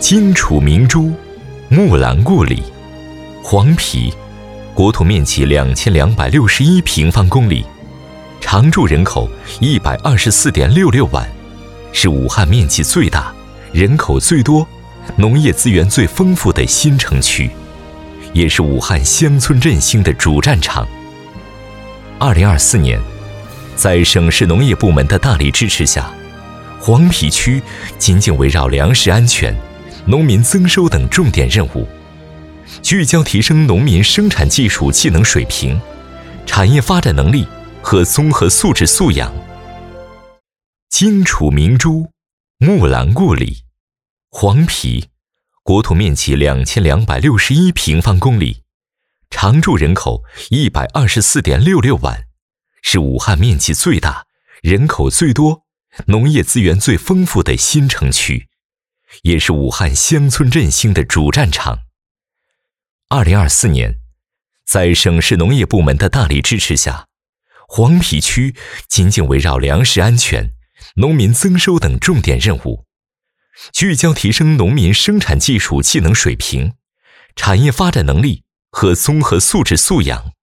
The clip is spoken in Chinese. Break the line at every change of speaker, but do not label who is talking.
荆楚明珠，木兰故里。黄陂，国土面积2261平方公里，常住人口124.66万，是武汉面积最大、人口最多、农业资源最丰富的新城区，也是武汉乡村振兴的主战场。2024年，在省市农业部门的大力支持下，黄陂区紧紧围绕粮食安全、农民增收等重点任务，聚焦提升农民生产技术技能水平、产业发展能力和综合素质素养。荆楚明珠，木兰故里。黄陂，国土面积2261平方公里，常住人口124.66万，是武汉面积最大、人口最多、农业资源最丰富的新城区，也是武汉乡村振兴的主战场。2024年，在省市农业部门的大力支持下，黄陂区紧紧围绕粮食安全、农民增收等重点任务，聚焦提升农民生产技术技能水平、产业发展能力和综合素质素养。